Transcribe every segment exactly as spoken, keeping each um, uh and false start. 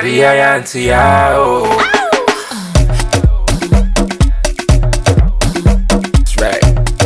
Maria Yantia, oh. That's right.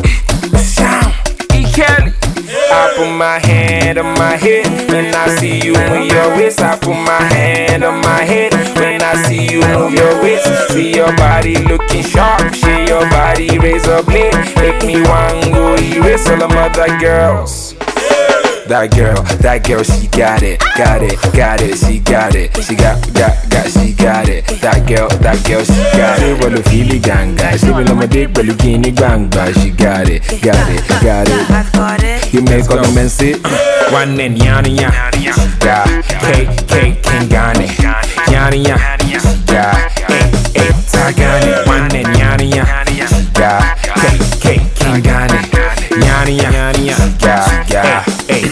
E. Kelly. I put my hand on my head when I see you move your waist. I put my hand on my head when I see you move your waist. See your body looking sharp, see your body razor blade. Make me want go erase all the other girls. That girl, that girl, she got it, got it, got it, she got it, she got, got, got, she got it. That girl, that girl, she got it. Well, if you gang guys, living on my dick, but you can't bang, but she got it, got it, got it. You make all the men sit. One and yanny ya, yeah, K K Kingani, yanny ya, yeah, eh eh Tagani. One and yanny ya, yeah, K K Kingani, yanny ya, yeah, yeah.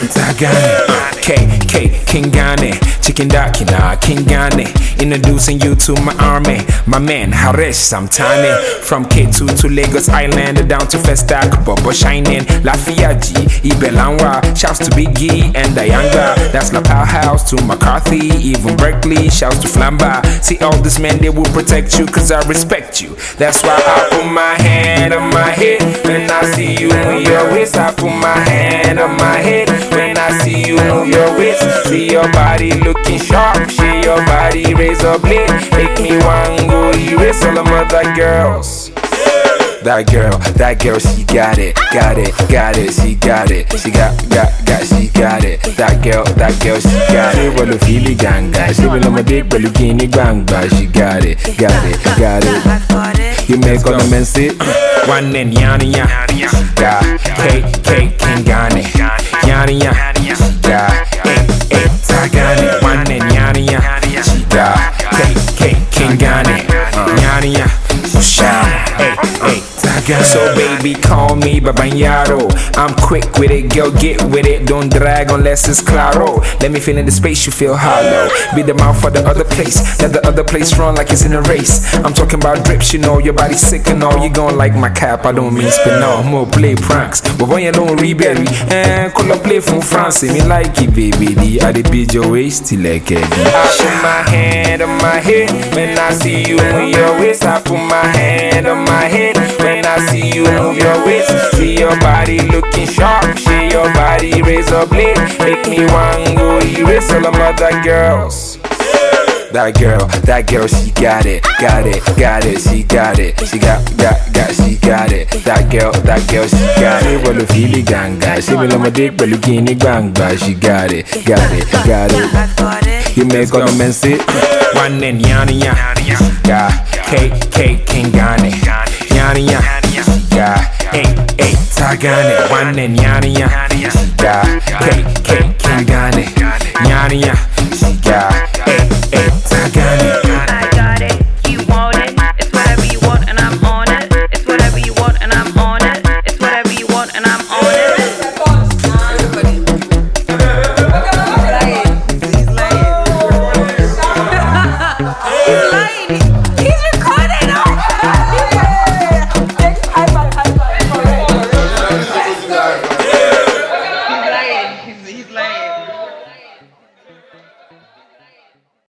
Tagani, K K Kingani, Chicken Dakina, Kingani. Introducing you to my army, my man Harish Samtani. From K two to Lagos Island, down to Festac, Bobo Shining, Lafiaji, Ibelanwa. Shouts to Biggie and Dayanga. That's La House to McCarthy, even Berkeley. Shouts to Flamba. See all these men, they will protect you, cause I respect you. That's why I put my hand on my head when I see you move your waist. I put my hand on my head when I see you move your waist. See your body looking sharp, see your body razor blade. Make me want go erase all the other girls. That girl, that girl, she got it, got it, got it, she got it, she got, got, got, she got it. That girl, that girl, she got it. Well, if you gang guys, she will on my dick, but you can't bang, but she got it, got it, got it. You make all the men sit. One and yanny ya, yeah, K K Kingani, yanny ya, yeah, eh eh Tagani. One and yanny ya, yeah, K K Kingani, yanny ya, eh eh. So baby, call me Babanyaro. I'm quick with it, girl, get with it. Don't drag unless it's claro. Let me feel in the space, you feel hollow. Be the mouth for the other place, let the other place run like it's in a race. I'm talking about drips, you know, your body sick and all. You gon' like my cap, I don't mean spin no more play pranks. But when you don't rebelly, and call up play from France. Me like it, baby, I did beat your waist till like it. I put my hand on my head when I see you move your waist. I put my hand on my head when I see you move your waist. See your body looking sharp, see your body razor blade. Make me want go erase all the other girls. That girl, that girl, she got it, got it, got it, she got it, she got, got, got, she got it. That girl, that girl, she got it. Well, if you gang guys, she will on my dick, but you can't bang, but she got it, got it, got it. You make all the men sit. One and yanny ya, yeah, K K Kingani, yanny ya, yeah, eh eh Tagani. One and yanny ya, yeah, K K